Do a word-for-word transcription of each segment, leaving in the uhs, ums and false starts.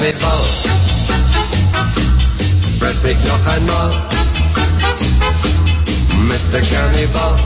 Cannibal. Fress mich noch einmal, Mister Cannibal.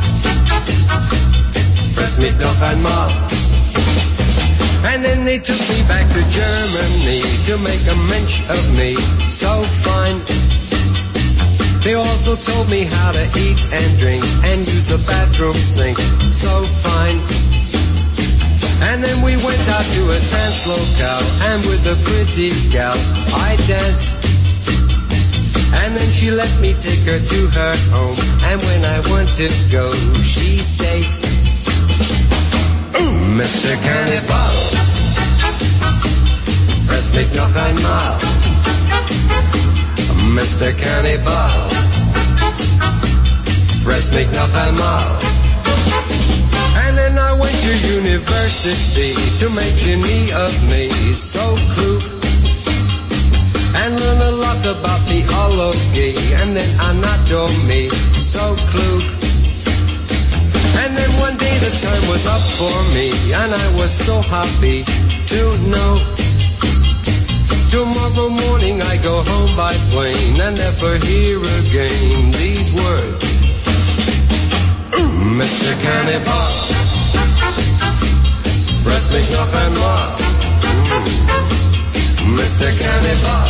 Fress mich noch einmal. And then they took me back to Germany to make a mensch of me, so fine. They also told me how to eat and drink and use the bathroom sink, so fine. And then we went out to a dance locale, and with a pretty gal I danced. And then she let me take her to her home, and when I want to go, she say, ooh, Mister Cannibal, fress mich noch einmal, Mister Cannibal, fress mich noch einmal. And then I went to university to make genie of me, so klug, and learn a lot about theology, and then anatomy, so klug. And then one day the time was up for me, and I was so happy to know tomorrow morning I go home by plane and never hear again these words. Mister Cannibal, fress mich noch einmal, Mister Cannibal,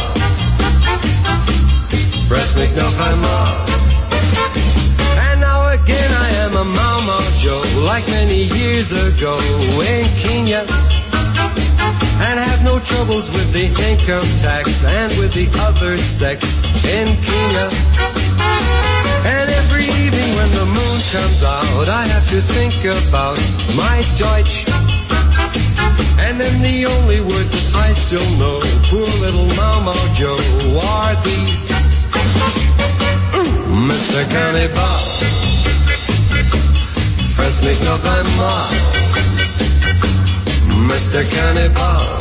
fress mich noch einmal. And now again I am a Mama Joe, like many years ago in Kenya, and have no troubles with the income tax and with the other sex in Kenya. And every evening when the moon comes out, I have to think about my Deutsch. And then the only words that I still know, poor little Mama Joe, are these. Mister Cannibal, fress mich noch einmal, Mister Cannibal,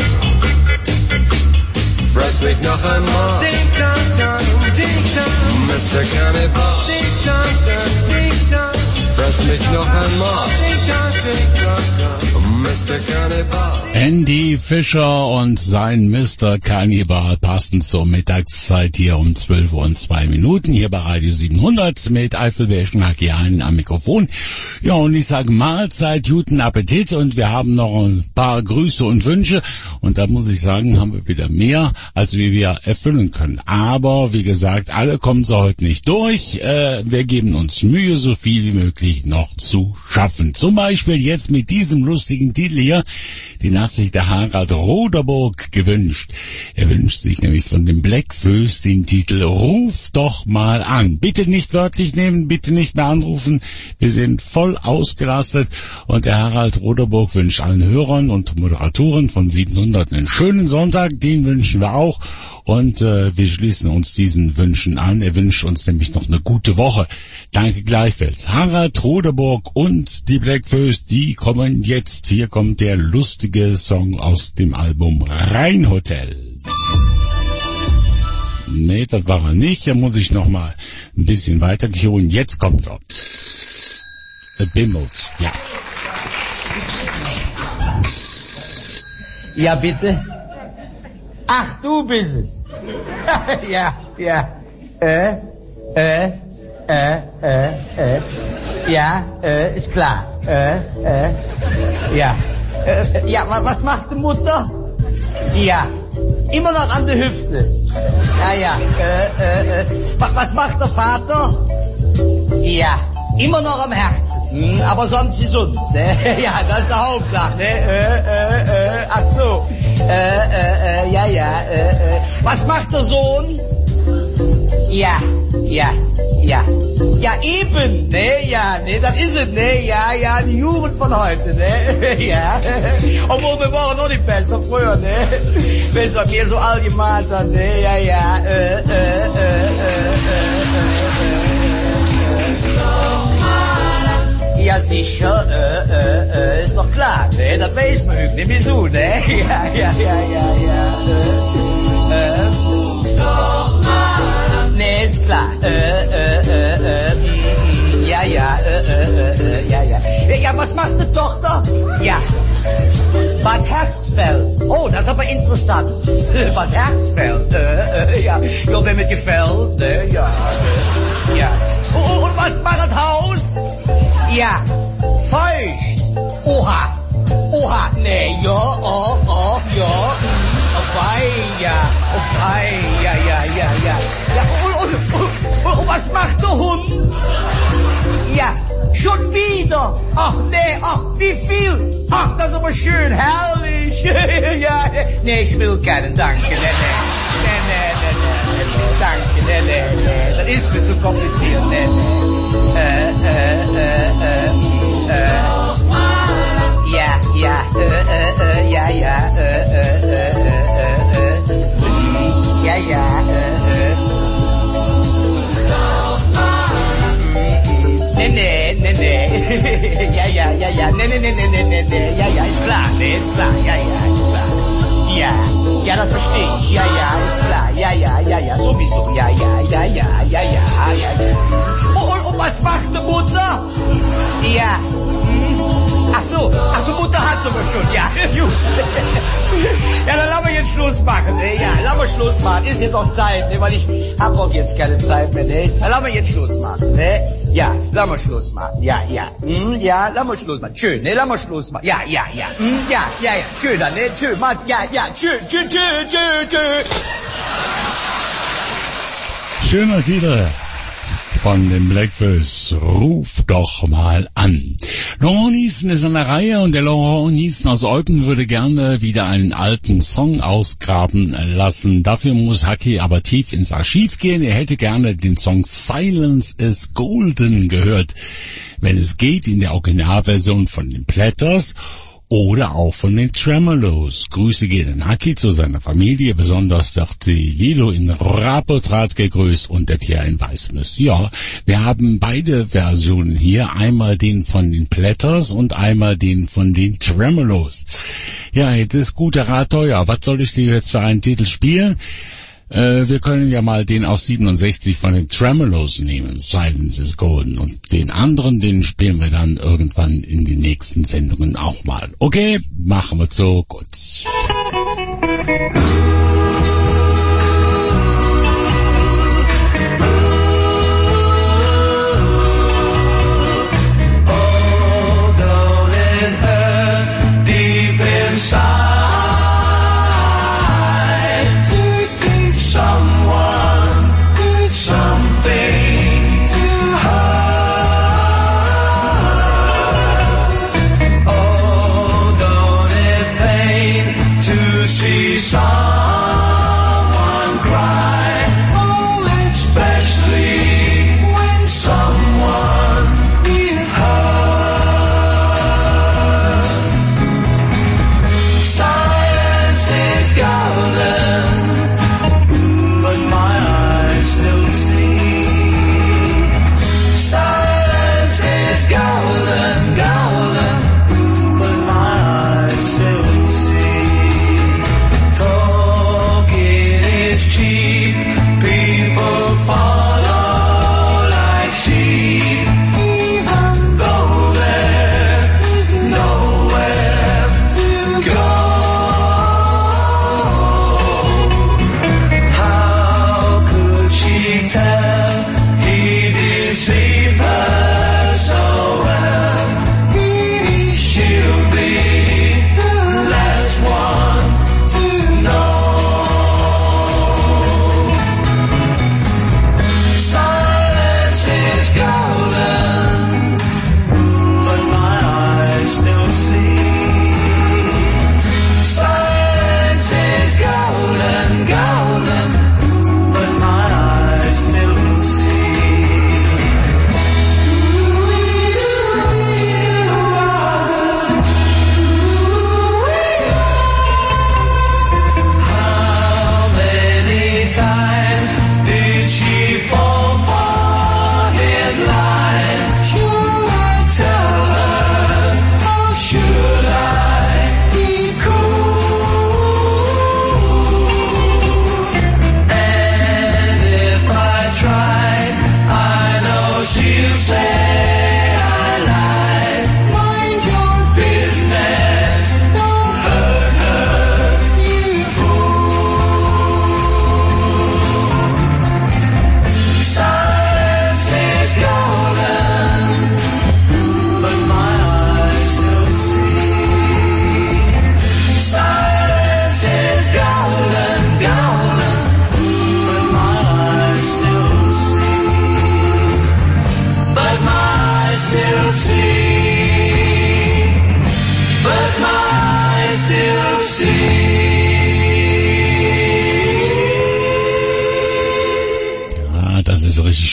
fress mich noch einmal. Ding dong dong, ding dong. Mister Cannibal, ding dong dong, ding dong. Fress mich noch einmal. Ding dong, ding dong dong. Mister Cannibal. Andy Fischer und sein Mister Cannibal passen zur Mittagszeit hier um zwölf Uhr und zwei Minuten hier bei Radio siebenhundert mit Eifelberg Nakian am Mikrofon. Ja, und ich sage Mahlzeit, guten Appetit, und wir haben noch ein paar Grüße und Wünsche, und da muss ich sagen, haben wir wieder mehr, als wie wir erfüllen können. Aber wie gesagt, alle kommen so heute nicht durch. Äh, wir geben uns Mühe, so viel wie möglich noch zu schaffen. Zum Beispiel jetzt mit diesem lustigen Titel hier, den hat sich der Harald Roderburg gewünscht. Er wünscht sich nämlich von dem Blackfoes den Titel Ruf doch mal an. Bitte nicht wörtlich nehmen, bitte nicht mehr anrufen. Wir sind voll ausgelastet, und der Harald Roderburg wünscht allen Hörern und Moderatoren von siebenhundert einen schönen Sonntag. Den wünschen wir auch, und äh, wir schließen uns diesen Wünschen an. Er wünscht uns nämlich noch eine gute Woche. Danke gleichfalls. Harald Roderburg und die Blackfoes, die kommen jetzt. Hier kommt der lustige Song aus dem Album Rheinhotel. Nee, das war er nicht. Da muss ich noch mal ein bisschen weiter holen. Jetzt kommt er. Es bimmelt, ja. Ja, bitte? Ach, du bist es. ja, ja. Äh, äh, äh, äh, äh. Ja, äh, ist klar. Äh, äh, ja. Äh, ja, was macht die Mutter? Ja, immer noch an der Hüfte. Ja, ja. Äh, äh, äh. Was macht der Vater? Ja, immer noch am Herzen. Hm, aber sonst gesund. Ne? Ja, das ist die Hauptsache. Ne? Äh, äh, äh. Ach so. Äh, äh, äh. Ja, ja. Äh, äh. Was macht der Sohn? Ja, ja, ja. Ja, eben, ne, ja, ne, das ist es, ne, ja, ja, die Jugend von heute, ne, ja. Obwohl, wir waren noch nicht besser früher, ne. Besser, wir so allgemein, ne, ja, ja, äh, äh, äh, äh, äh, ja, sicher, äh, äh, äh, ist doch klar, ne, das weiß man irgendwie, wieso, ne, ja, ja, ja, ja, ja, äh, äh, nee, ist klar. Äh, äh, äh, äh, mm, ja, ja, äh, äh, äh, ja, ja. Ja, was macht die Tochter? Ja. Bad Hersfeld. Oh, das ist aber interessant. Bad Hersfeld, äh, äh, ja. Ja, wenn mir gefällt, äh, ja. Äh, ja. Und, und was macht das Haus? Ja, feucht. Oha. Oha, nee, ja, oh, oh, ja. Auf ein, ja. Auf ein, ja, ja, ja, ja. Ja, und, und, und, und was macht der Hund? Ja, schon wieder. Ach, nee, ach, wie viel? Ach, das ist aber schön, herrlich. Ja, nee, ich will keine, danke, nee, nee. Nee, nee, nee, nee, nee, danke, nee, nee, nee. Das ist mir zu kompliziert, nee, nee. Äh, äh, äh, äh, äh. Ja, ja, äh, äh, äh, ja, ja, äh, äh, äh, äh, äh, ja, ja, äh, äh. Nee, nee, nee, nee, ja, ja, ja, ja, nee, nee, nee, nee, nee, nee, nee, ja, ja, ist klar, nee, ist klar, ja, ja, ist klar. Ja, ja, das verstehe ich, ja, ja, ist klar, ja, ja, ja, ja, sowieso, ja, ja, ja, ja, ja, ja, ja, ja. Und, und, und was macht die Mutter? Ja, ach so, ach so, Mutter hat aber schon, ja. Ja, dann lassen wir jetzt Schluss machen, ne? Ja, lassen wir Schluss machen. Ist jetzt noch Zeit, ne? Weil ich hab auch jetzt keine Zeit mehr, ne? Dann lassen wir jetzt Schluss machen, ne? Ja, lassen wir Schluss machen. Ja, ja. Hm, ja, lassen wir Schluss machen. Schön, ne? Lassen wir Schluss machen. Ja, ja, ja. Hm, ja, ja, ja. Schön dann, ne? Schön, Mann. Ja, ja. Tschö, tschö, tschö, tschö, tschö. Schöner Titel von den Blackfoes, Ruf doch mal an. Laurent Niesen ist an der Reihe und der Laurent Niesen aus Eupen würde gerne wieder einen alten Song ausgraben lassen. Dafür muss Haki aber tief ins Archiv gehen. Er hätte gerne den Song Silence is Golden gehört, wenn es geht, in der Originalversion von den Platters oder auch von den Tremolos. Grüße gehen an Haki zu seiner Familie, besonders wird die Lilo in Rapotrat gegrüßt und der Pierre in Weißnuss. Ja, wir haben beide Versionen hier, einmal den von den Platters und einmal den von den Tremolos. Ja, jetzt ist guter Rat teuer. Was soll ich dir jetzt für einen Titel spielen? Äh, wir können ja mal den aus siebenundsechzig von den Tremolos nehmen, Silence is Golden. Und den anderen, den spielen wir dann irgendwann in den nächsten Sendungen auch mal. Okay, machen wir so, gut. Oh, don't it hurt deep inside? Someone, something to hide. Oh, don't it pain to see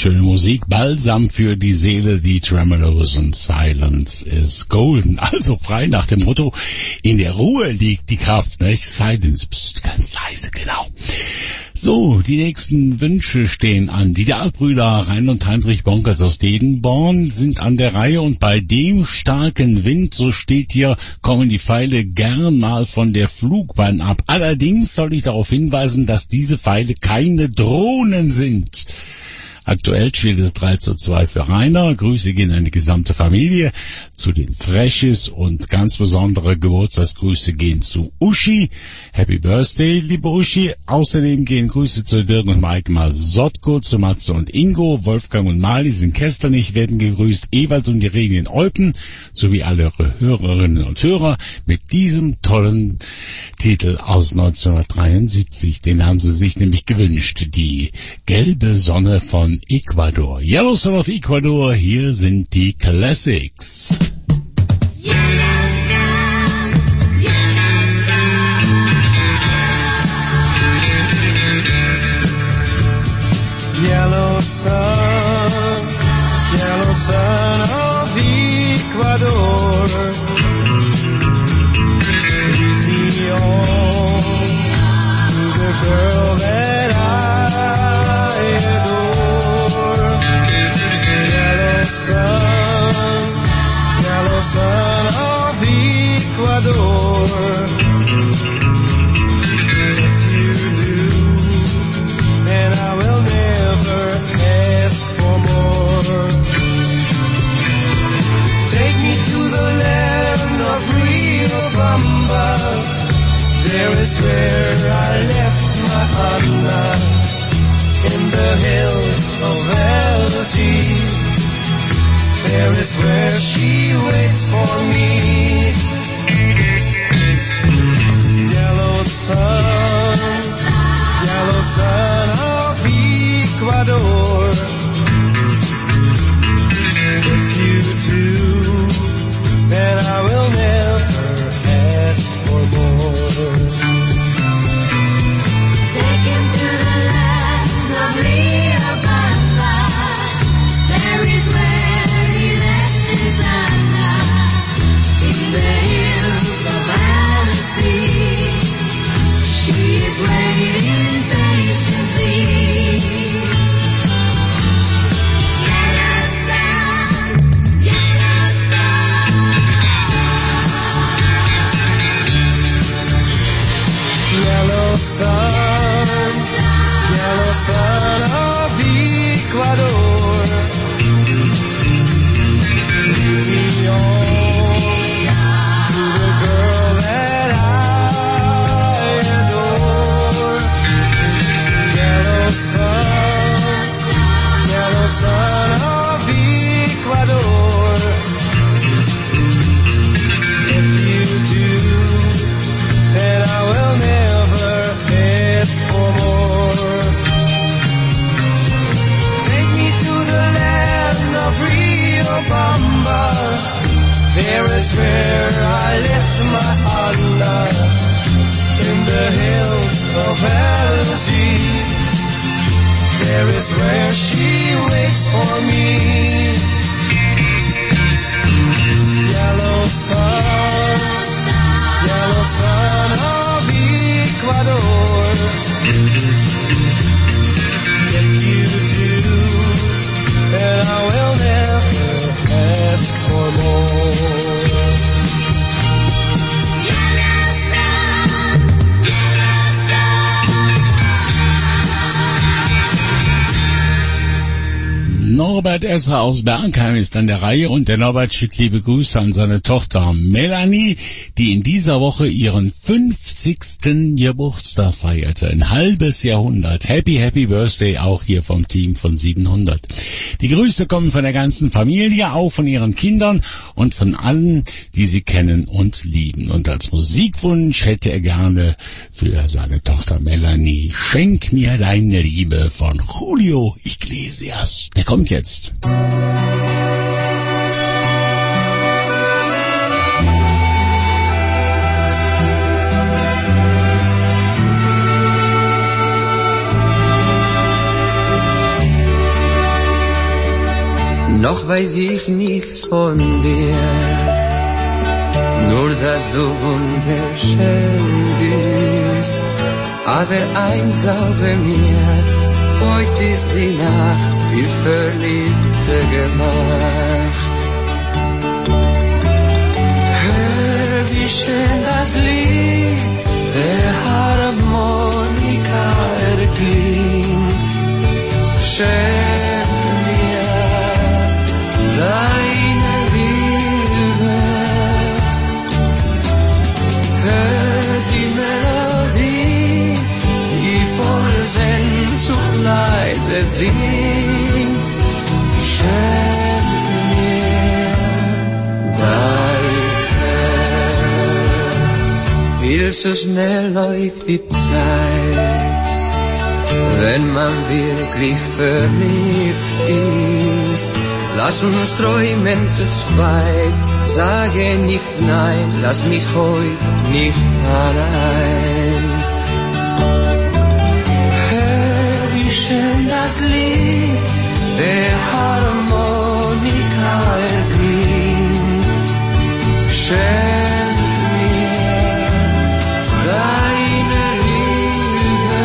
schöne Musik, Balsam für die Seele, die Tremolos und Silence is Golden. Also frei nach dem Motto, in der Ruhe liegt die Kraft, nicht? Silence, pst, ganz leise, genau. So, die nächsten Wünsche stehen an. Die Dahlbrüder Rain und Heinrich Bonkers aus Dedenborn sind an der Reihe und bei dem starken Wind, so steht hier, kommen die Pfeile gern mal von der Flugbahn ab. Allerdings soll ich darauf hinweisen, dass diese Pfeile keine Drohnen sind. Aktuell steht es drei zu zwei für Rainer. Grüße gehen an die gesamte Familie, zu den Freches und ganz besondere Geburtstagsgrüße gehen zu Uschi. Happy Birthday, liebe Uschi. Außerdem gehen Grüße zu Dirk und Mike Masotko, zu Matze und Ingo. Wolfgang und Mali sind Kesternig, werden gegrüßt. Ewald und Irene in Eupen, sowie alle Hörerinnen und Hörer mit diesem tollen Titel aus neunzehnhundertdreiundsiebzig. Den haben sie sich nämlich gewünscht. Die gelbe Sonne von Ecuador. Yellow Sun of Ecuador, hier sind die Classics. Yellow sun, yellow sun of Ecuador, lead me on to the girl that I adore. Yellow sun, yellow sun of Ecuador, if you do, then I will never ask for more. Take me to the land of Riobamba, there is where I left my Anna, in the hills of Elsie, there is where she waits for me. Yellow sun, yellow sun of Ecuador, if you do, then I will never ask for more. Take him to the land of Riobamba, there is where he left his Anna, in the hills of Annecy, she is waiting patiently. Yellow sun, yellow sun of Ecuador, lead me on to the girl that I adore. Yellow sun, yellow sun of Ecuador, if you do, then I will never ask for more. Take me to the land of Riobamba, there is where I left my Anna, in the hills of Elsie, there is where she waits for me. Yellow sun, yellow sun of Ecuador, if you do, then I will never ask for more. Norbert Esser aus Bergheim ist an der Reihe und der Norbert schickt liebe Grüße an seine Tochter Melanie, die in dieser Woche ihren fünfzigsten Geburtstag feierte. Ein halbes Jahrhundert. Happy, happy Birthday auch hier vom Team von siebenhundert. Die Grüße kommen von der ganzen Familie, auch von ihren Kindern und von allen, die sie kennen und lieben. Und als Musikwunsch hätte er gerne für seine Tochter Melanie Schenk mir deine Liebe von Julio Iglesias. Der kommt jetzt. Noch weiß ich nichts von dir, nur dass du wunderschön bist. Aber eins glaube mir, heute ist die Nacht für Verliebte gemacht. Hör, wie schön das Lied der Harmonika erklingt. Schenk mir deine Liebe. Hör die Melodie, die voll Sehnsucht leise singt. Schenk mir dein Herz. Viel zu schnell läuft die Zeit, wenn man wirklich verliebt ist. Lass uns träumen zu zweit, sage nicht nein, lass mich heute nicht allein. Hör, wie schön das Lied der Harmonika erklingt. Schenk mir deine Liebe.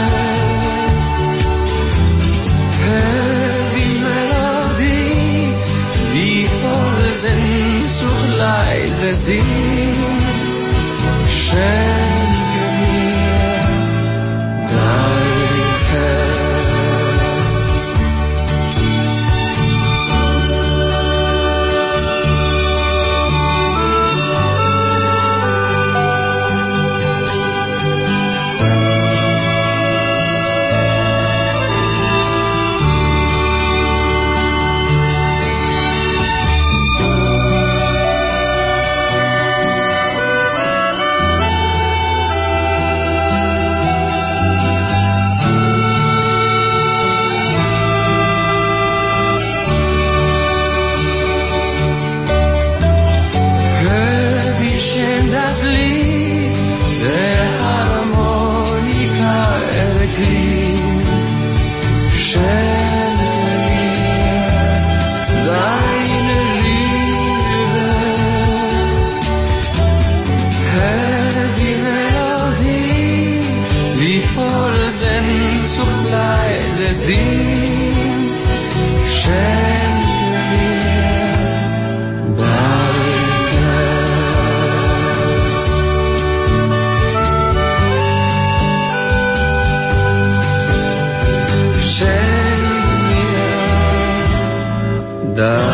Hör die Melodie, die voll Sehnsucht leise singt. Schenke mir dein Herz. Singt, schenke mir dein Herz. Schenke mir dein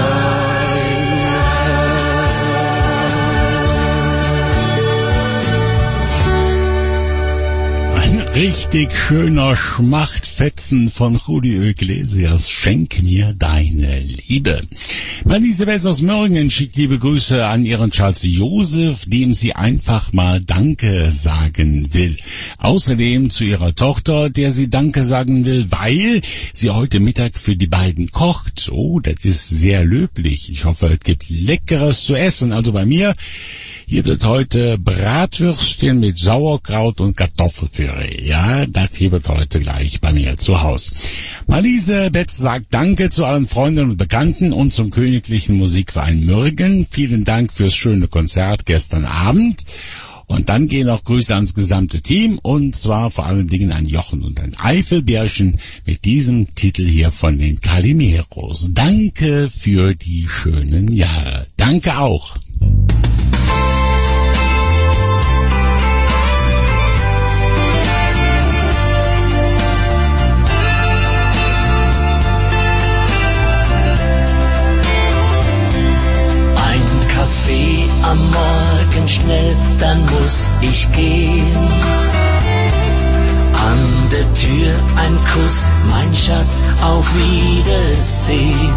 Richtig schöner Schmachtfetzen von Julio Iglesias, Schenk mir deine Liebe. Elisabeth aus Mörringen schickt liebe Grüße an ihren Charles Josef, dem sie einfach mal Danke sagen will. Außerdem zu ihrer Tochter, der sie Danke sagen will, weil sie heute Mittag für die beiden kocht. Oh, das ist sehr löblich. Ich hoffe, es gibt Leckeres zu essen. Also bei mir, hier wird heute Bratwürstchen mit Sauerkraut und Kartoffelpüree. Ja, das hier wird heute gleich bei mir zu Hause. Elisabeth sagt Danke zu allen Freunden und Bekannten und zum Königlichen Musikverein Mürgen. Vielen Dank fürs schöne Konzert gestern Abend. Und dann gehen auch Grüße ans gesamte Team und zwar vor allen Dingen an Jochen und an Eifelbärchen mit diesem Titel hier von den Calimeros. Danke für die schönen Jahre. Danke auch. Am Morgen schnell, dann muss ich gehen. An der Tür ein Kuss, mein Schatz, auf Wiedersehen.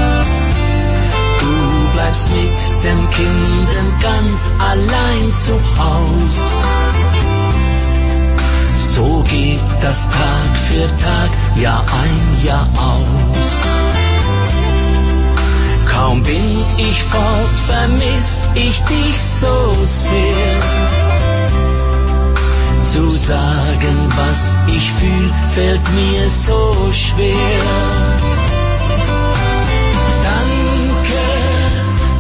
Du bleibst mit den Kindern ganz allein zu Haus. So geht das Tag für Tag, Jahr ein, Jahr aus. Kaum bin ich fort, vermiss ich dich so sehr. Zu sagen, was ich fühl, fällt mir so schwer. Dann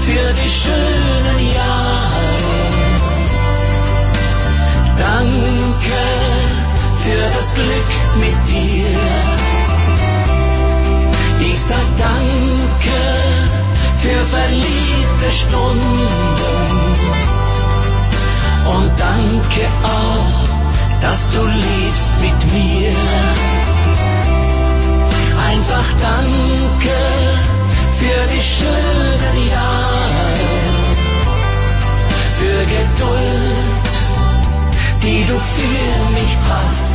für die schönen Jahre. Danke für das Glück mit dir. Ich sag danke für verliebte Stunden. Und danke auch, dass du liebst mit mir. Einfach danke für die schönen Jahre, für Geduld, die du für mich hast.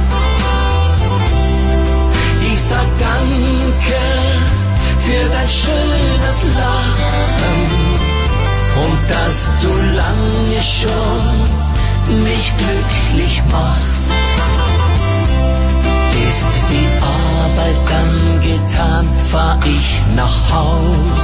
Ich sag danke für dein schönes Lachen und dass du lange schon mich glücklich machst. Ist die Arbeit dann getan, fahr ich nach Haus.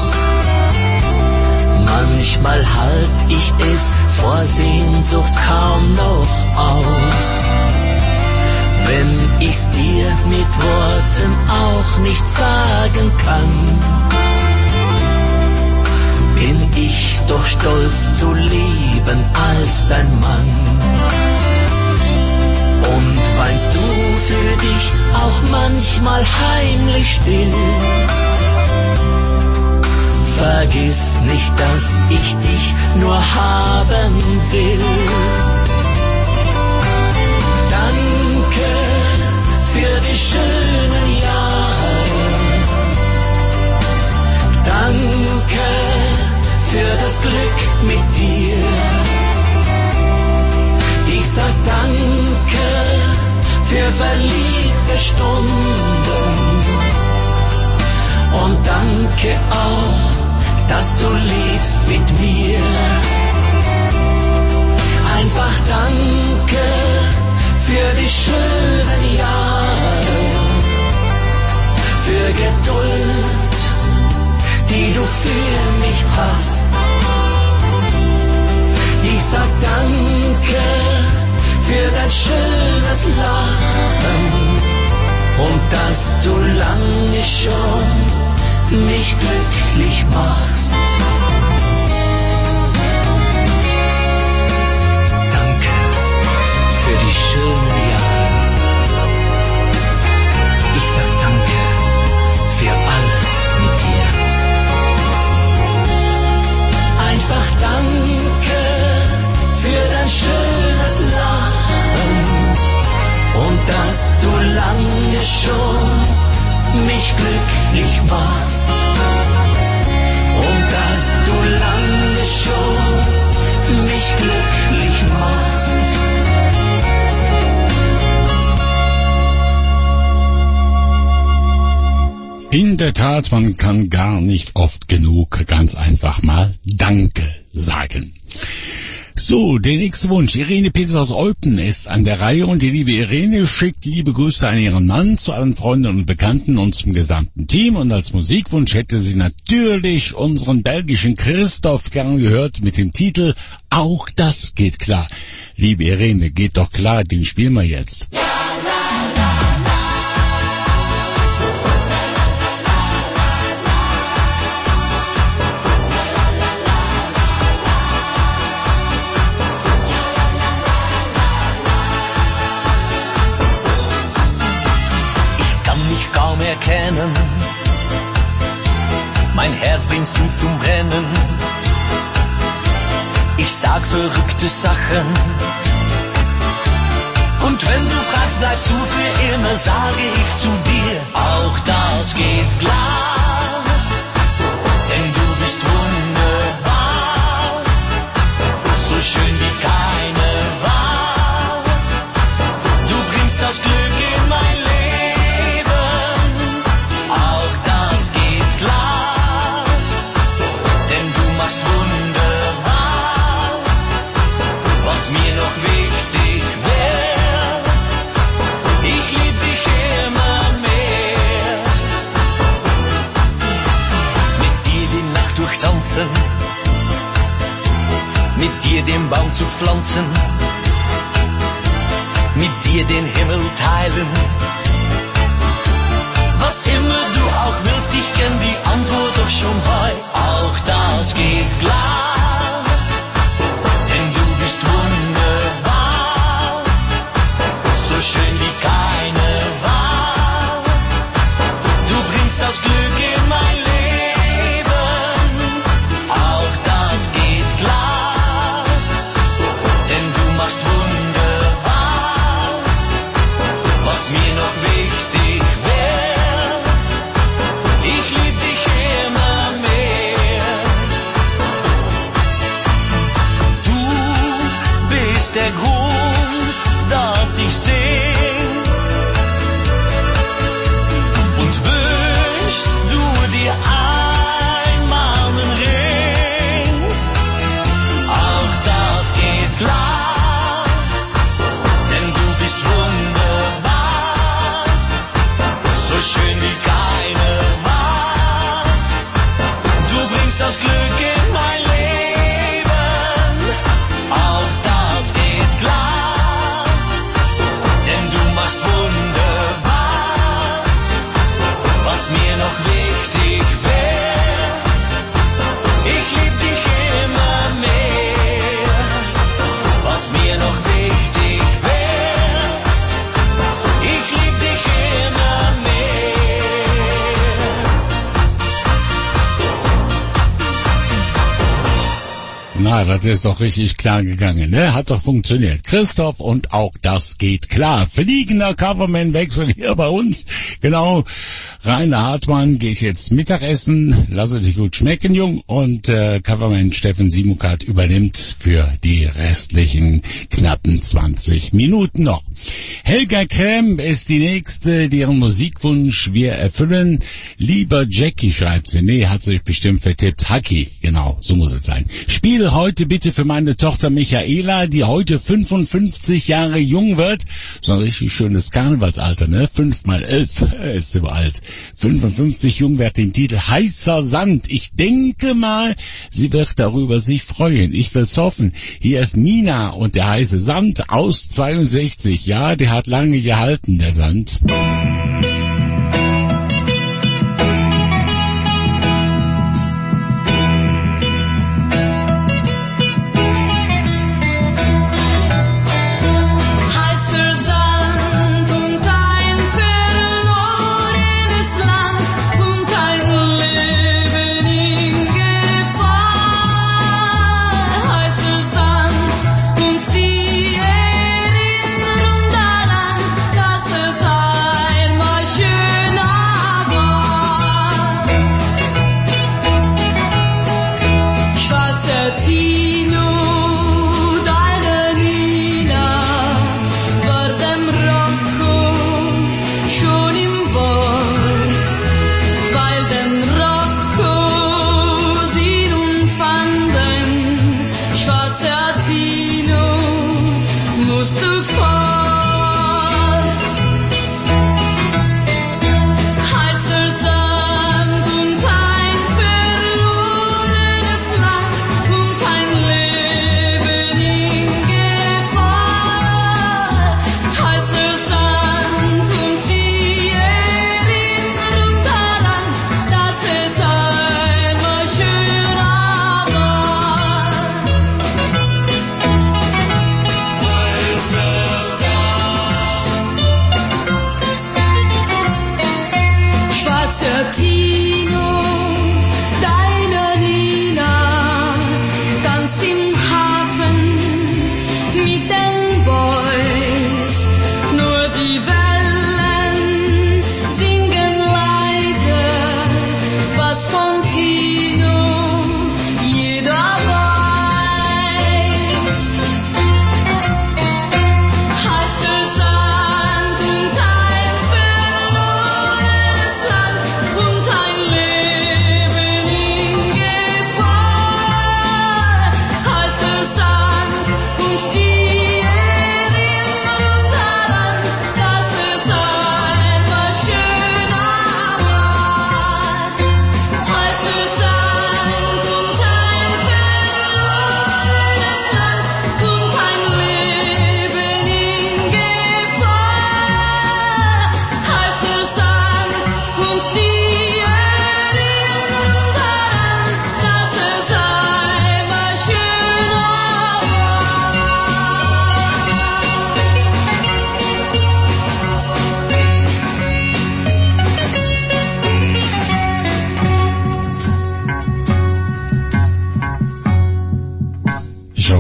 Manchmal halt ich es vor Sehnsucht kaum noch aus. Wenn ich's dir mit Worten auch nicht sagen kann, bin ich doch stolz zu leben als dein Mann. Und weinst du für dich auch manchmal heimlich still? Vergiss nicht, dass ich dich nur haben will. Danke für die schönen Jahre. Danke für das Glück mit dir. Ich sag danke für verliebte Stunden. Und danke auch, dass du liebst mit mir. Einfach danke für die schönen Jahre, für Geduld, die du für mich hast. Ich sag danke für dein schönes Lachen und dass du lange schon mich glücklich machst. Danke für die schönen Jahre. Ich sag danke für alles mit dir. Einfach danke für dein schönes Lachen und dass du lange schon mich glücklich machst. Und dass du lange schon mich glücklich machst. In der Tat, man kann gar nicht oft genug ganz einfach mal Danke sagen. So, der nächste Wunsch. Irene Peters aus Olpen ist an der Reihe und die liebe Irene schickt liebe Grüße an ihren Mann, zu allen Freunden und Bekannten und zum gesamten Team. Und als Musikwunsch hätte sie natürlich unseren belgischen Christoph gern gehört mit dem Titel Auch das geht klar. Liebe Irene, geht doch klar, den spielen wir jetzt. Ja, la, la. Erkennen. Mein Herz bringst du zum Brennen. Ich sag verrückte Sachen. Und wenn du fragst, bleibst du für immer, sage ich zu dir, auch das geht klar. Denn du bist wunderbar, so schön wie keine Wahl. Du bringst das Glück in mein Leben. Mit dir den Baum zu pflanzen, mit dir den Himmel teilen. Was immer du auch willst, ich kenn die Antwort doch schon heute. Auch das geht klar. wichtig wär. Ich lieb dich immer mehr. Du bist der Grund, dass ich sing. Und wünschst du dir einmal einen Ring, auch das geht klar, denn du bist wunderbar, so schön wie keine war. Du bringst das Glück in mein Leben, auch das geht klar, denn du machst wunderbar, was mir noch wichtig wär. Ich lieb dich immer mehr, was mir noch wichtig wär. Ich lieb dich immer Na, das ist doch richtig klar gegangen, ne? Hat doch funktioniert. Christoph und auch das geht klar. Fliegender Coverman-Wechsel hier bei uns. Genau. Rainer Hartmann geht jetzt Mittagessen. Lass es dich gut schmecken, Jung. Und äh, Coverman Steffen Simukat übernimmt für die restlichen knappen zwanzig Minuten noch. Helga Krem ist die nächste, deren Musikwunsch wir erfüllen. Lieber Jackie, schreibt sie. Nee, hat sich bestimmt vertippt. Haki, genau, so muss es sein. Spiele heute bitte für meine Tochter Michaela, die heute fünfundfünfzig Jahre jung wird. So ein richtig schönes Karnevalsalter, ne? Fünf mal elf ist sie alt. fünfundfünfzig jung wird den Titel Heißer Sand. Ich denke mal, sie wird darüber sich freuen. Ich will's hoffen. Hier ist Nina und der heiße Sand aus zweiundsechzig. Ja, der hat lange gehalten, der Sand. Die Erinnerung daran, dass es einmal schön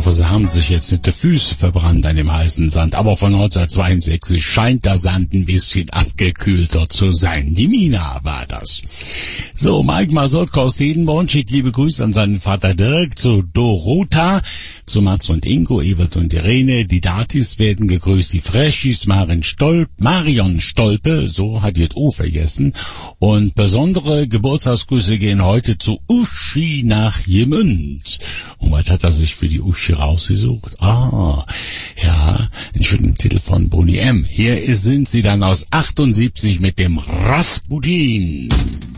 hoffe, Sie haben sich jetzt nicht die Füße verbrannt an dem heißen Sand. Aber von neunzehnhundertzweiundsechzig scheint der Sand ein bisschen abgekühlter zu sein. Die Mina war das. So, Mike Masotka aus Hedenborn schickt liebe Grüße an seinen Vater Dirk, zu Dorota, zu Mats und Ingo, Ebert und Irene. Die Datis werden gegrüßt, die Freshis, Maren Stolp, Marion Stolpe, so hat ihr O vergessen. Und besondere Geburtstagsgrüße gehen heute zu Uschi nach Jemünd. Und was hat er sich für die Uschi rausgesucht? Ah, ja, einen schönen Titel von Boni M. Hier sind sie dann aus achtundsiebzig mit dem Rasputin.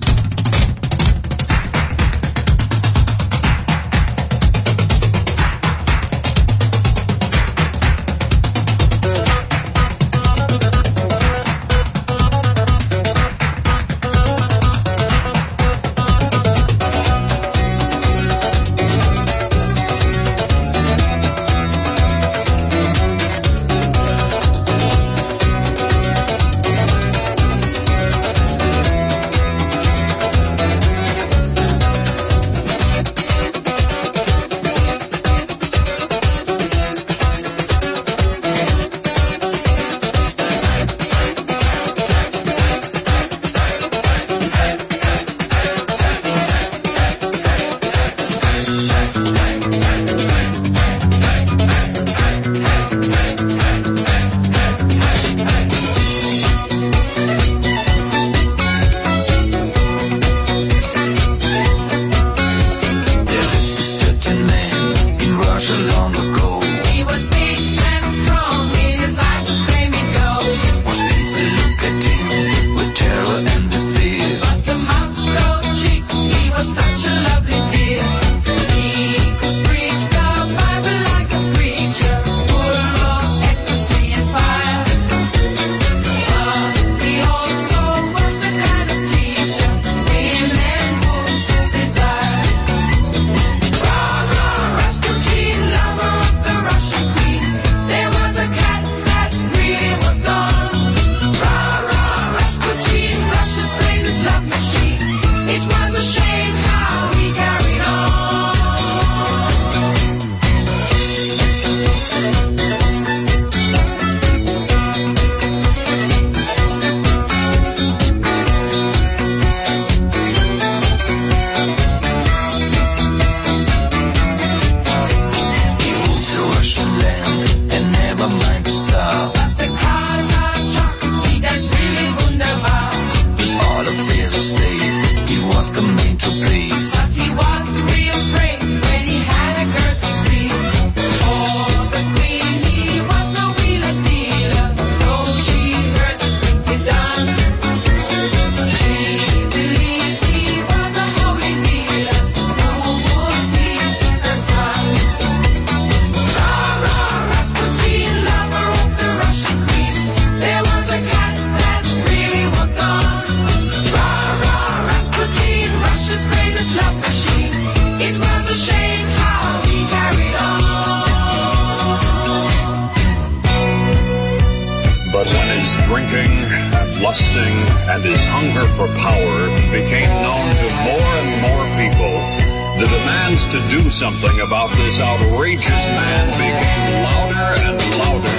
Something about this outrageous man became louder and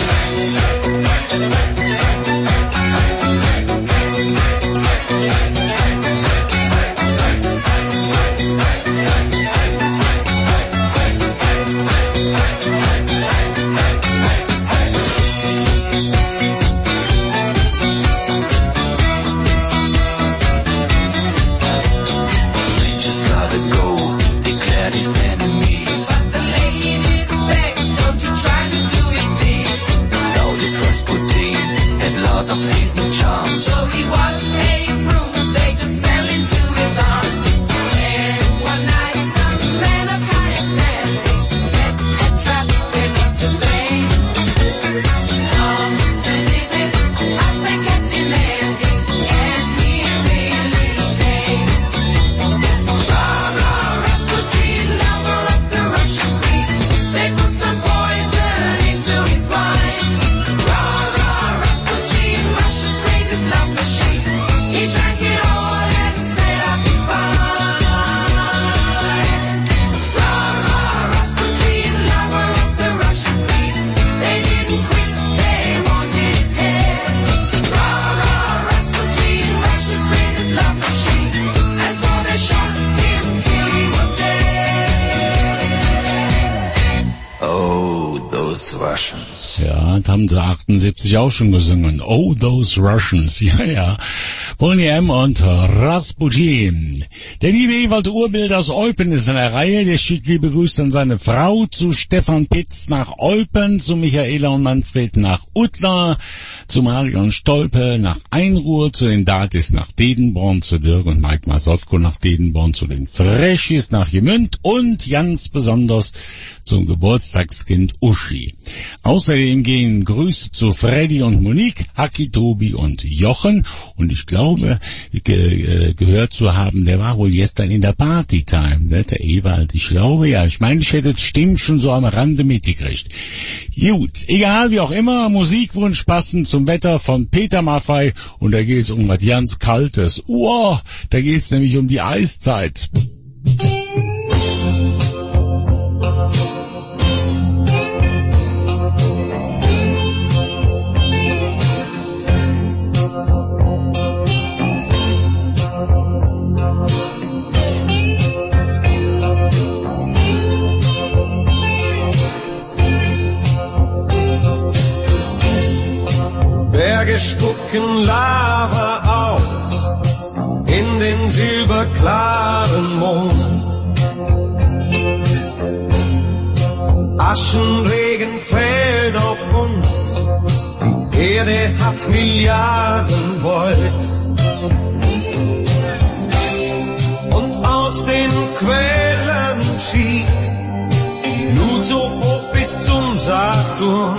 louder. He drank Russians. Ja, das haben sie achtundsiebzig auch schon gesungen. Oh, those Russians. Ja, ja. Boney M. und Rasputin. Der liebe Ewald Urbild aus Eupen ist in der Reihe. Der schickt liebe Grüße an seine Frau, zu Stefan Pitz nach Eupen, zu Michaela und Manfred nach Uttlar, zu Marion Stolpe nach Einruhr, zu den Datis nach Dedenborn, zu Dirk und Mike Masotko nach Dedenborn, zu den Freschis nach Gemünd und ganz besonders zum Geburtstagskind Uschi. Außerdem gehen Grüße zu Freddy und Monique, Haki, Tobi und Jochen. Und ich glaube, ge- gehört zu haben, der war wohl gestern in der Partytime, ne, der Ewald. Ich glaube, ja, ich meine, ich hätte das Stimmen schon so am Rande mitgekriegt. Gut, egal wie auch immer, Musikwunsch passend zum Wetter von Peter Maffay. Und da geht es um was ganz Kaltes. Wow, da geht es nämlich um die Eiszeit. Berge spucken Lava aus in den silberklaren Mond. Aschenregen fällt auf uns, die Erde hat Milliarden Volt. Und aus den Quellen schießt Blut so hoch bis zum Saturn.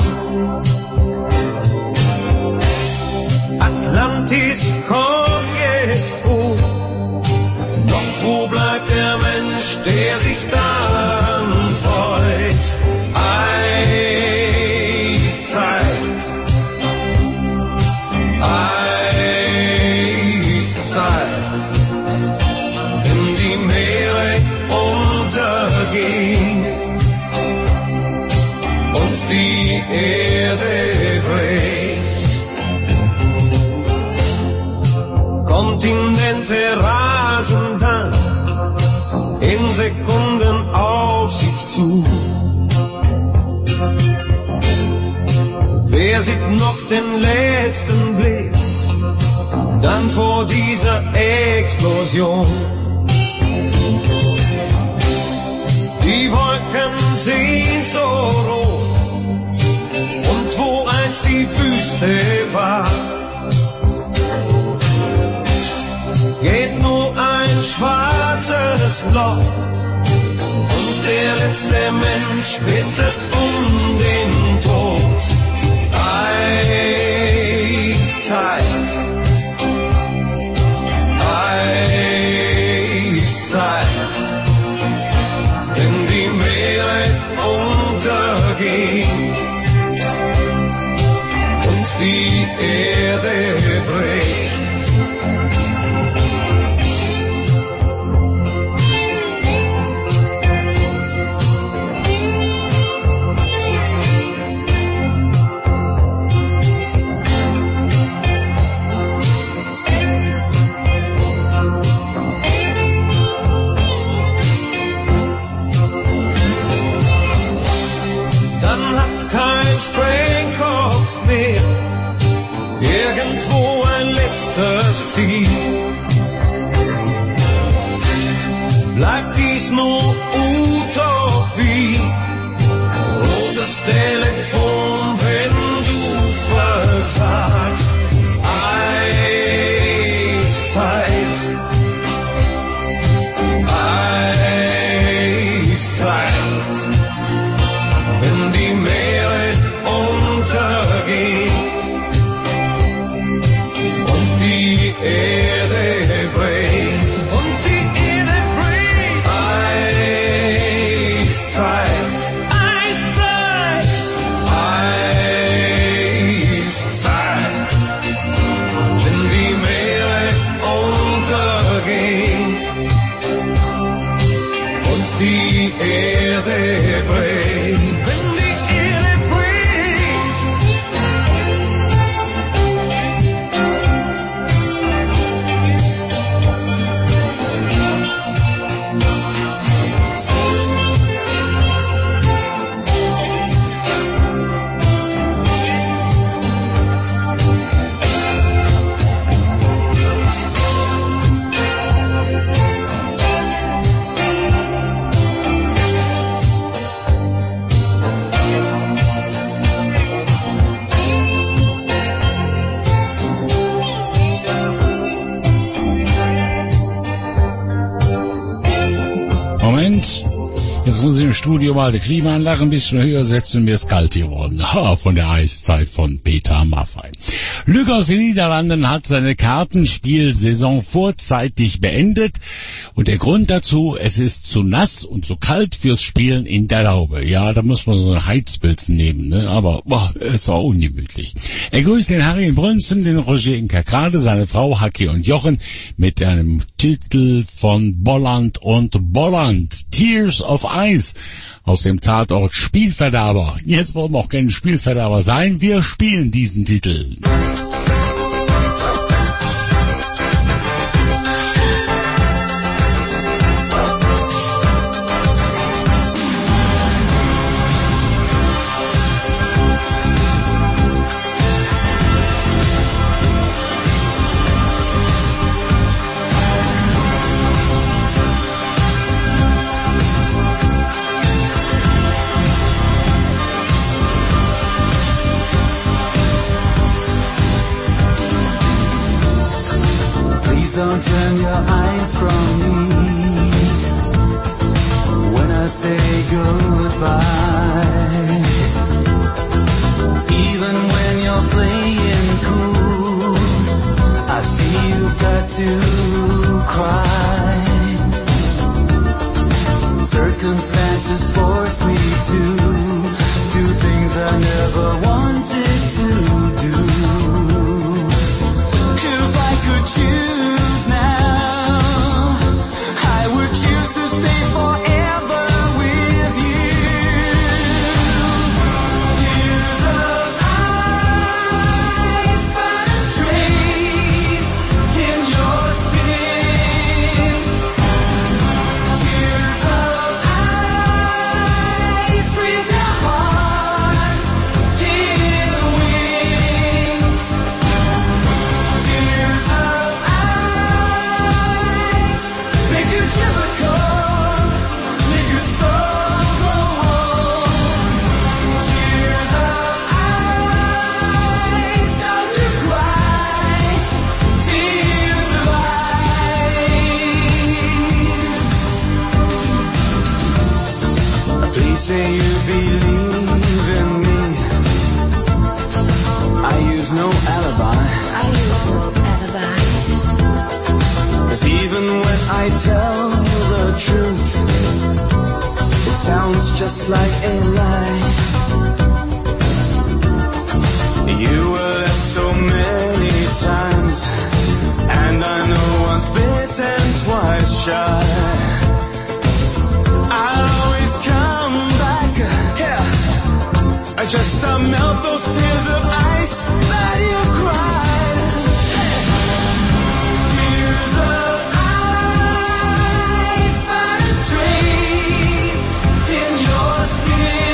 Atlantis kommt jetzt hoch, doch wo bleibt der Mensch, der sich daran freut? Eiszeit, Eiszeit, wenn die Meere untergehen und die Erde bricht. Kontinente rasen dann in Sekunden auf sich zu. Wer sieht noch den letzten Blitz, dann vor dieser Explosion? Die Wolken sind so rot, und wo einst die Wüste war, geht nur ein schwarzes Loch, und der letzte Mensch bittet um den Tod. Eiszeit, Eiszeit, wenn die Meere untergehen und die Erde bricht. Kein Sprengkopf mehr, irgendwo ein letztes Ziel. Bleibt dies nur Utopie, rotes Telefon, wenn du versagst. Eiszeit, Eiszeit, wenn die Meere untergehen und die Erde bricht, und die Erde bricht. Eiszeit, Eiszeit, Eiszeit, wenn die Meere untergehen Jetzt muss ich im Studio mal die Klimaanlage ein bisschen höher setzen, mir ist kalt geworden. Ha, von der Eiszeit von Peter Maffay. Luc aus den Niederlanden hat seine Kartenspielsaison vorzeitig beendet. Und der Grund dazu, es ist zu nass und zu kalt fürs Spielen in der Laube. Ja, da muss man so einen Heizpilz nehmen, ne? Aber boah, es war ungemütlich. Er grüßt den Harry in Brünsten, den Roger in Kerkrade, seine Frau Hacki und Jochen mit einem Titel von Bolland und Bolland, Tears of Ice, aus dem Tatort Spielverderber. Jetzt wollen wir auch keine Spielverderber sein, wir spielen diesen Titel. Don't turn your eyes from me when I say goodbye. Even when you're playing cool, I see you've got to cry. Circumstances force me to do things I never wanted to do. If I could choose now, I would choose to stay forever with you. Tears of ice, but a trace in your skin. Tears of ice, freeze your heart in the wind. Tears of ice, make you shiver cold, make your soul grow old. Tears of ice, don't you cry, tears of ice. Please say you believe in me. I use no alibi. I use no alibi. 'Cause even when I tell the truth, it sounds just like a lie. You were left so many times, and I know once bitten, twice shy. I'll always come back, yeah, just to melt those tears of ice that you cried. Tears of ice, but a trace in your skin.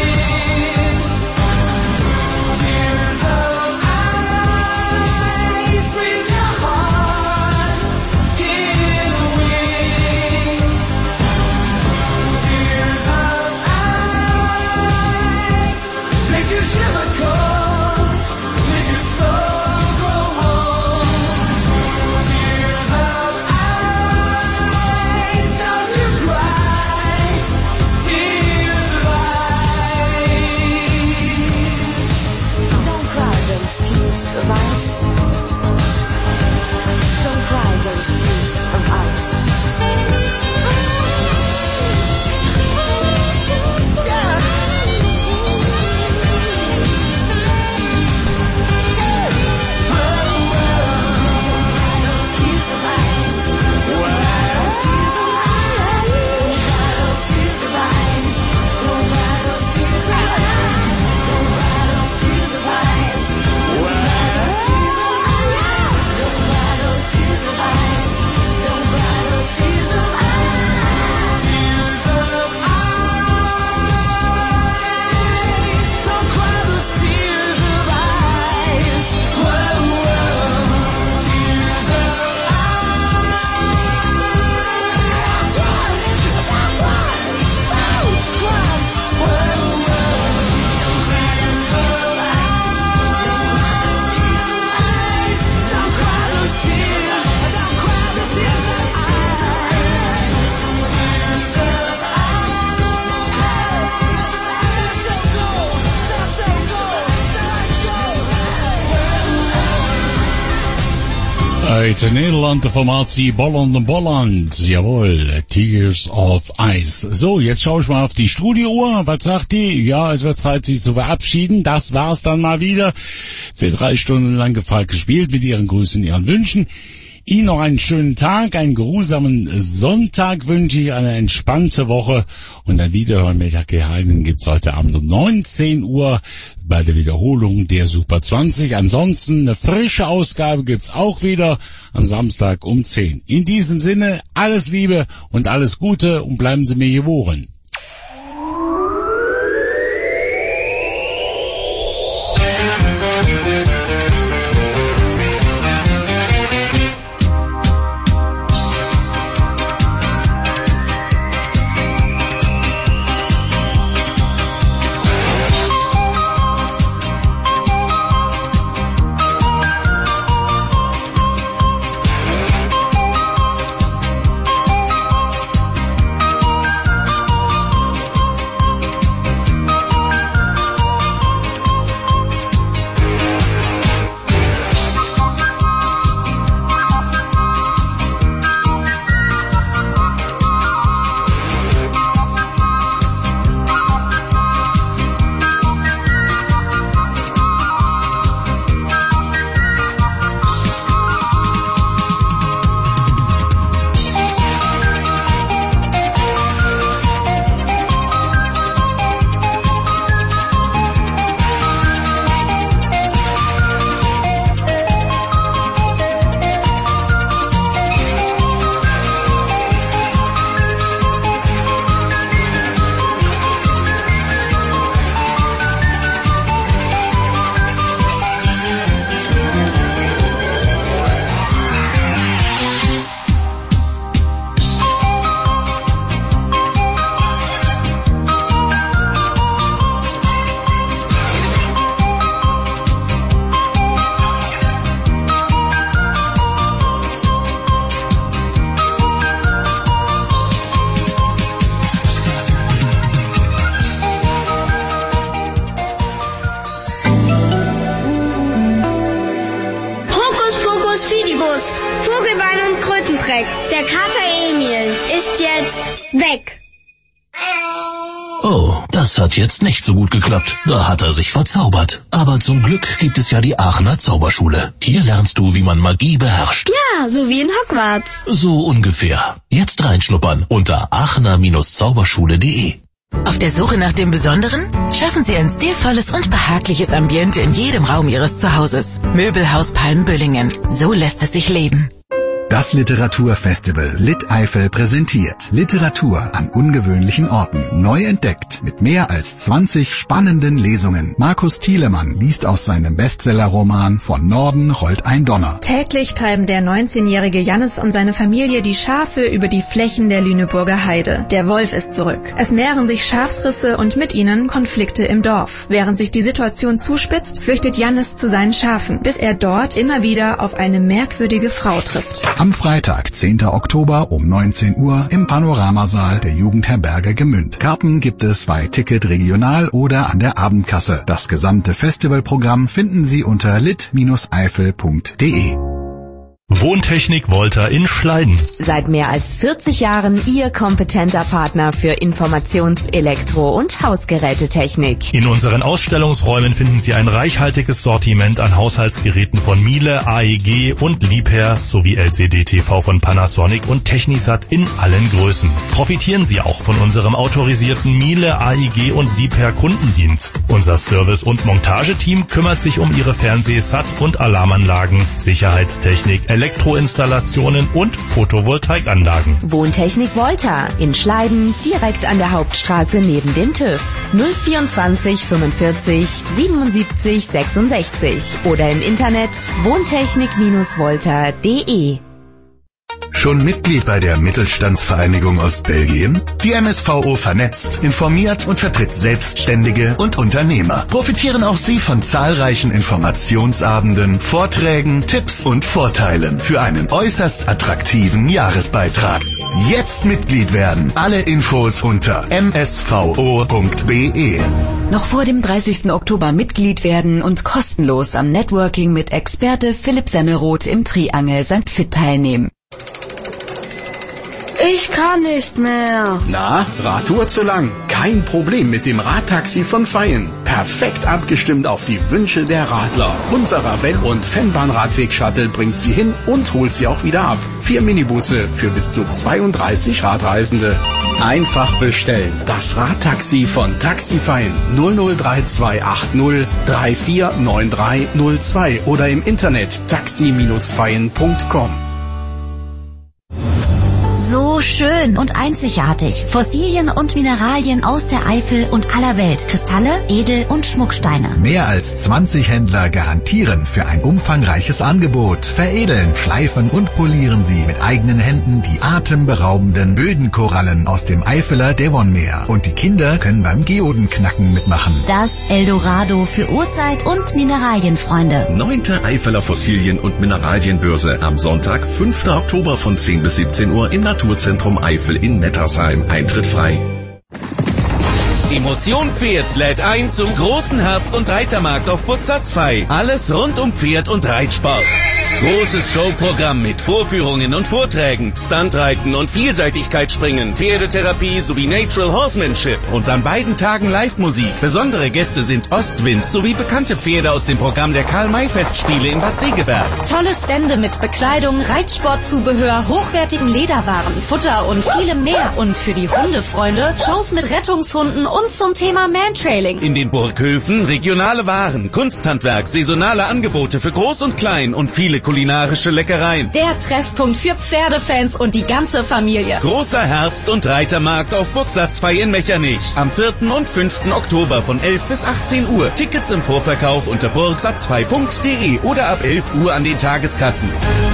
Uit Nederland de formatie Bolland Bolland, jawohl, Tears of Ice. So, jetzt schaue ich mal auf die Studiouhr. Was sagt die? Ja, es wird Zeit, sich zu verabschieden. Das war's dann mal wieder. Für drei Stunden lang gefragt gespielt mit Ihren Grüßen, Ihren Wünschen. Ihnen noch einen schönen Tag, einen geruhsamen Sonntag wünsche ich, eine entspannte Woche und ein Wiederhören mit Hacke Heinen gibt's heute Abend um neunzehn Uhr bei der Wiederholung der Super zwanzig. Ansonsten eine frische Ausgabe gibt's auch wieder am Samstag um zehn. In diesem Sinne, alles Liebe und alles Gute und bleiben Sie mir gewogen. Der Kater Emil ist jetzt weg. Oh, das hat jetzt nicht so gut geklappt. Da hat er sich verzaubert. Aber zum Glück gibt es ja die Aachener Zauberschule. Hier lernst du, wie man Magie beherrscht. Ja, so wie in Hogwarts. So ungefähr. Jetzt reinschnuppern unter aachener Zauberschule punkt de. Auf der Suche nach dem Besonderen? Schaffen Sie ein stilvolles und behagliches Ambiente in jedem Raum Ihres Zuhauses. Möbelhaus Palmbüllingen. So lässt es sich leben. Das Literaturfestival Lit Eifel präsentiert Literatur an ungewöhnlichen Orten. Neu entdeckt mit mehr als zwanzig spannenden Lesungen. Markus Thielemann liest aus seinem Bestsellerroman Von Norden rollt ein Donner. Täglich treiben der neunzehnjährige Jannis und seine Familie die Schafe über die Flächen der Lüneburger Heide. Der Wolf ist zurück. Es mehren sich Schafsrisse und mit ihnen Konflikte im Dorf. Während sich die Situation zuspitzt, flüchtet Jannis zu seinen Schafen, bis er dort immer wieder auf eine merkwürdige Frau trifft. Am Freitag, zehnten Oktober um neunzehn Uhr im Panoramasaal der Jugendherberge Gemünd. Karten gibt es bei Ticket Regional oder an der Abendkasse. Das gesamte Festivalprogramm finden Sie unter lit eifel punkt de. Wohntechnik Volta in Schleiden. Seit mehr als vierzig Jahren Ihr kompetenter Partner für Informations-, Elektro- und Hausgerätetechnik. In unseren Ausstellungsräumen finden Sie ein reichhaltiges Sortiment an Haushaltsgeräten von Miele, A E G und Liebherr sowie L C D-T V von Panasonic und Technisat in allen Größen. Profitieren Sie auch von unserem autorisierten Miele, A E G und Liebherr Kundendienst. Unser Service- und Montageteam kümmert sich um Ihre Fernseh-, Sat- und Alarmanlagen, Sicherheitstechnik, Elektroinstallationen und Photovoltaikanlagen. Wohntechnik Volta in Schleiden, direkt an der Hauptstraße neben dem TÜV. null vierundzwanzig fünfundvierzig siebenundsiebzig sechsundsechzig oder im Internet wohntechnik Volta punkt de. Schon Mitglied bei der Mittelstandsvereinigung Ostbelgien? Die M S V O vernetzt, informiert und vertritt Selbstständige und Unternehmer. Profitieren auch Sie von zahlreichen Informationsabenden, Vorträgen, Tipps und Vorteilen für einen äußerst attraktiven Jahresbeitrag. Jetzt Mitglied werden. Alle Infos unter m s v o punkt b e. Noch vor dem dreißigsten Oktober Mitglied werden und kostenlos am Networking mit Experte Philipp Semmelroth im Triangel Sankt Vith teilnehmen. Ich kann nicht mehr. Na, Radtour zu lang? Kein Problem mit dem Radtaxi von Feyen. Perfekt abgestimmt auf die Wünsche der Radler. Unser Ravel- und Fennbahn-Radweg-Shuttle bringt Sie hin und holt Sie auch wieder ab. Vier Minibusse für bis zu zweiunddreißig Radreisende. Einfach bestellen. Das Radtaxi von Taxi Feyen null null drei zwei acht null drei vier neun drei null zwei oder im Internet taxi Bindestrich feyen punkt com. So schön und einzigartig. Fossilien und Mineralien aus der Eifel und aller Welt. Kristalle, Edel- und Schmucksteine. Mehr als zwanzig Händler garantieren für ein umfangreiches Angebot. Veredeln, schleifen und polieren Sie mit eigenen Händen die atemberaubenden Bödenkorallen aus dem Eifeler Devonmeer. Und die Kinder können beim Geodenknacken mitmachen. Das Eldorado für Urzeit- und Mineralienfreunde. Neunte Eifeler Fossilien- und Mineralienbörse am Sonntag, fünften Oktober von zehn bis siebzehn Uhr im Naturzentrum Eifel in Nettersheim. Eintritt frei. Emotion Pferd lädt ein zum großen Herbst- und Reitermarkt auf Butzer zwei. Alles rund um Pferd und Reitsport. Großes Showprogramm mit Vorführungen und Vorträgen, Stuntreiten und Vielseitigkeitsspringen, Pferdetherapie sowie Natural Horsemanship. Und an beiden Tagen Live-Musik. Besondere Gäste sind Ostwind sowie bekannte Pferde aus dem Programm der Karl-May-Festspiele in Bad Segeberg. Tolle Stände mit Bekleidung, Reitsportzubehör, hochwertigen Lederwaren, Futter und vielem mehr. Und für die Hundefreunde Shows mit Rettungshunden und zum Thema Mantrailing. In den Burghöfen regionale Waren, Kunsthandwerk, saisonale Angebote für Groß und Klein und viele kulinarische Leckereien. Der Treffpunkt für Pferdefans und die ganze Familie. Großer Herbst- und Reitermarkt auf Buxer zwei in Mechernich. Am vierten und fünften Oktober von elf bis achtzehn Uhr. Tickets im Vorverkauf unter burgsa zwei punkt de oder ab elf Uhr an den Tageskassen.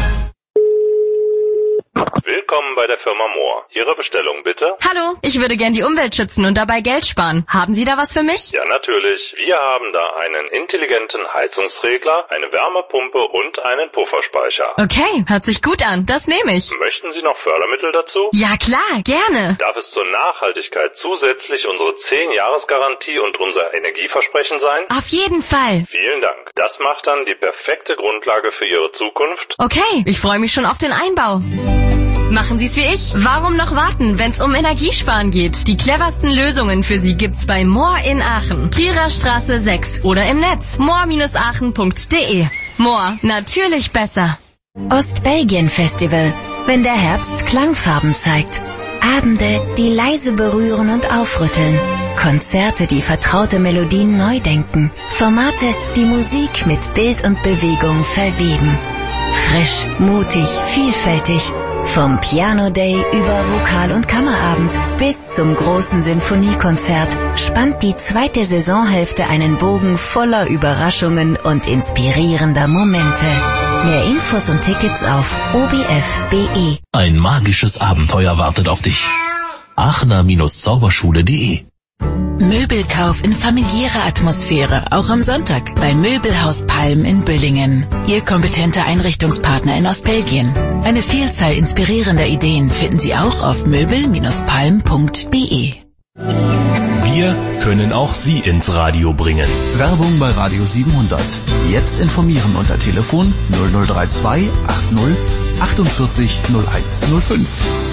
Willkommen bei der Firma Mohr. Ihre Bestellung bitte? Hallo, ich würde gern die Umwelt schützen und dabei Geld sparen. Haben Sie da was für mich? Ja, natürlich. Wir haben da einen intelligenten Heizungsregler, eine Wärmepumpe und einen Pufferspeicher. Okay, hört sich gut an. Das nehme ich. Möchten Sie noch Fördermittel dazu? Ja, klar, gerne. Darf es zur Nachhaltigkeit zusätzlich unsere zehn-Jahres-Garantie und unser Energieversprechen sein? Auf jeden Fall. Vielen Dank. Das macht dann die perfekte Grundlage für Ihre Zukunft. Okay, ich freue mich schon auf den Einbau. Machen Sie es wie ich. Warum noch warten, wenn es um Energiesparen geht? Die cleversten Lösungen für Sie gibt's bei Mohr in Aachen. Trierer Straße sechs oder im Netz mohr Bindestrich aachen punkt de. Mohr, natürlich besser. Ostbelgien Festival. Wenn der Herbst Klangfarben zeigt. Abende, die leise berühren und aufrütteln. Konzerte, die vertraute Melodien neu denken. Formate, die Musik mit Bild und Bewegung verweben. Frisch, mutig, vielfältig. Vom Piano Day über Vokal- und Kammerabend bis zum großen Sinfoniekonzert spannt die zweite Saisonhälfte einen Bogen voller Überraschungen und inspirierender Momente. Mehr Infos und Tickets auf o b f punkt b e. Ein magisches Abenteuer wartet auf dich. aachener Zauberschule punkt de. Möbelkauf in familiärer Atmosphäre, auch am Sonntag bei Möbelhaus Palm in Büllingen. Ihr kompetenter Einrichtungspartner in Ostbelgien. Eine Vielzahl inspirierender Ideen finden Sie auch auf möbel Bindestrich palm punkt be. Wir können auch Sie ins Radio bringen. Werbung bei Radio siebenhundert. Jetzt informieren unter Telefon null null drei zwei acht null achtundvierzig null eins null fünf.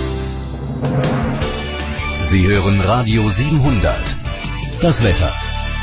Sie hören Radio siebenhundert. Das Wetter.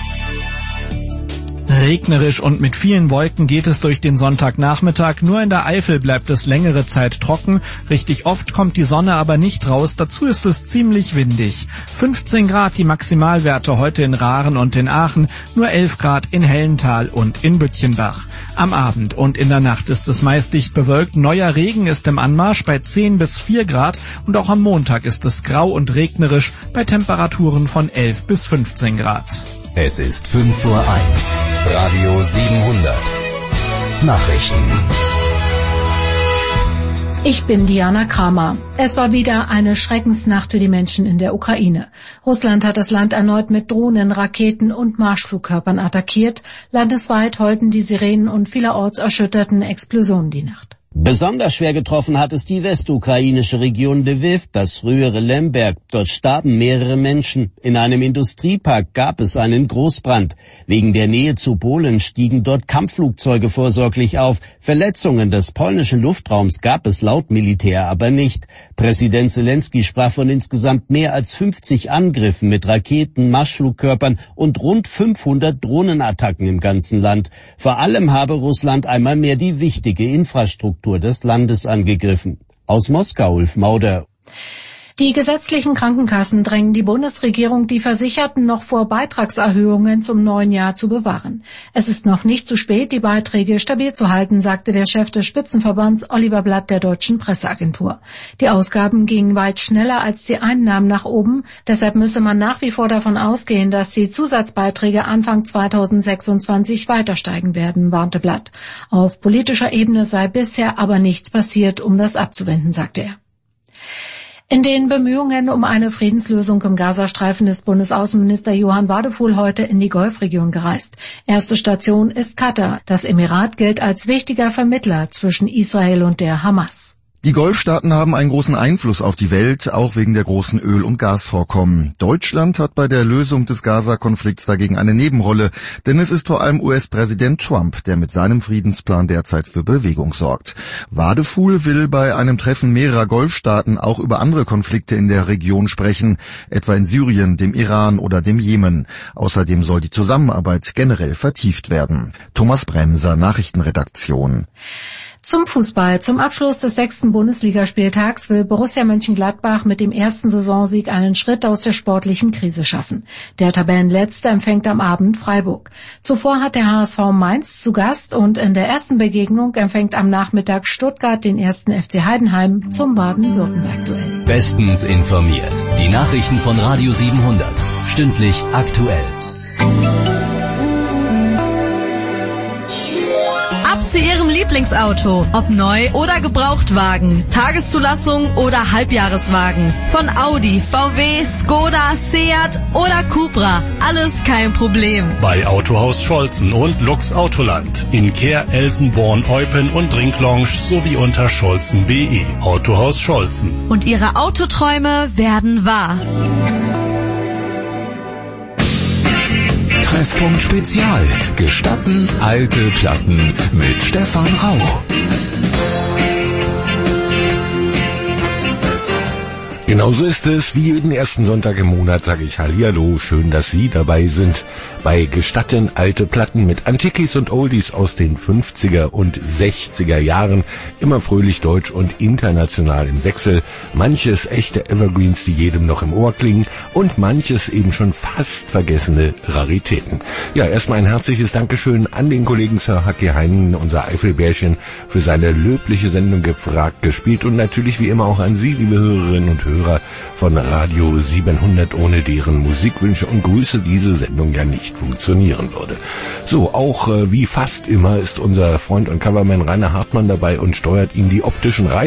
Regnerisch und mit vielen Wolken geht es durch den Sonntagnachmittag. Nur in der Eifel bleibt es längere Zeit trocken. Richtig oft kommt die Sonne aber nicht raus. Dazu ist es ziemlich windig. fünfzehn Grad die Maximalwerte heute in Rahren und in Aachen. Nur elf Grad in Hellental und in Bütchenbach. Am Abend und in der Nacht ist es meist dicht bewölkt. Neuer Regen ist im Anmarsch bei zehn bis vier Grad. Und auch am Montag ist es grau und regnerisch bei Temperaturen von elf bis fünfzehn Grad. Es ist fünf Uhr eins. Radio siebenhundert. Nachrichten. Ich bin Diana Kramer. Es war wieder eine Schreckensnacht für die Menschen in der Ukraine. Russland hat das Land erneut mit Drohnen, Raketen und Marschflugkörpern attackiert. Landesweit heulten die Sirenen und vielerorts erschütterten Explosionen die Nacht. Besonders schwer getroffen hat es die westukrainische Region Lviv, das frühere Lemberg. Dort starben mehrere Menschen. In einem Industriepark gab es einen Großbrand. Wegen der Nähe zu Polen stiegen dort Kampfflugzeuge vorsorglich auf. Verletzungen des polnischen Luftraums gab es laut Militär aber nicht. Präsident Zelensky sprach von insgesamt mehr als fünfzig Angriffen mit Raketen, Marschflugkörpern und rund fünfhundert Drohnenattacken im ganzen Land. Vor allem habe Russland einmal mehr die wichtige Infrastruktur des Landes angegriffen. Aus Moskau, Ulf Mauder. Die gesetzlichen Krankenkassen drängen die Bundesregierung, die Versicherten noch vor Beitragserhöhungen zum neuen Jahr zu bewahren. Es ist noch nicht zu spät, die Beiträge stabil zu halten, sagte der Chef des Spitzenverbands Oliver Blatt der Deutschen Presseagentur. Die Ausgaben gingen weit schneller als die Einnahmen nach oben. Deshalb müsse man nach wie vor davon ausgehen, dass die Zusatzbeiträge Anfang zweitausendsechsundzwanzig weiter steigen werden, warnte Blatt. Auf politischer Ebene sei bisher aber nichts passiert, um das abzuwenden, sagte er. In den Bemühungen um eine Friedenslösung im Gazastreifen ist Bundesaußenminister Johann Wadephul heute in die Golfregion gereist. Erste Station ist Katar. Das Emirat gilt als wichtiger Vermittler zwischen Israel und der Hamas. Die Golfstaaten haben einen großen Einfluss auf die Welt, auch wegen der großen Öl- und Gasvorkommen. Deutschland hat bei der Lösung des Gaza-Konflikts dagegen eine Nebenrolle, denn es ist vor allem U S-Präsident Trump, der mit seinem Friedensplan derzeit für Bewegung sorgt. Wadephul will bei einem Treffen mehrerer Golfstaaten auch über andere Konflikte in der Region sprechen, etwa in Syrien, dem Iran oder dem Jemen. Außerdem soll die Zusammenarbeit generell vertieft werden. Thomas Bremser, Nachrichtenredaktion. Zum Fußball. Zum Abschluss des sechsten Bundesligaspieltags will Borussia Mönchengladbach mit dem ersten Saisonsieg einen Schritt aus der sportlichen Krise schaffen. Der Tabellenletzte empfängt am Abend Freiburg. Zuvor hat der H S V Mainz zu Gast und in der ersten Begegnung empfängt am Nachmittag Stuttgart den ersten F C Heidenheim zum Baden-Württemberg-Duell. Bestens informiert. Die Nachrichten von Radio siebenhundert. Stündlich aktuell. Ab zu Ihrem Lieblingsauto, ob neu oder Gebrauchtwagen, Tageszulassung oder Halbjahreswagen. Von Audi, V W, Skoda, Seat oder Cupra. Alles kein Problem. Bei Autohaus Scholzen und Lux Autoland. In Kehr, Elsenborn, Eupen und Drinklounge sowie unter scholzen punkt de. Autohaus Scholzen. Und Ihre Autoträume werden wahr. Treffpunkt Spezial. Gestatten alte Platten mit Stefan Rauch. Genauso ist es, wie jeden ersten Sonntag im Monat sage ich Hallihallo, schön, dass Sie dabei sind bei Gestatten alte Platten mit Antiquities und Oldies aus den fünfziger und sechziger Jahren, immer fröhlich deutsch und international im Wechsel, manches echte Evergreens, die jedem noch im Ohr klingen und manches eben schon fast vergessene Raritäten. Ja, erstmal ein herzliches Dankeschön an den Kollegen Sir Hacke Heinen, unser Eifelbärchen, für seine löbliche Sendung gefragt, gespielt und natürlich wie immer auch an Sie, liebe Hörerinnen und Hörer von Radio siebenhundert, ohne deren Musikwünsche und Grüße diese Sendung ja nicht funktionieren würde. So, auch äh, wie fast immer ist unser Freund und Coverman Rainer Hartmann dabei und steuert Ihnen die optischen Reisen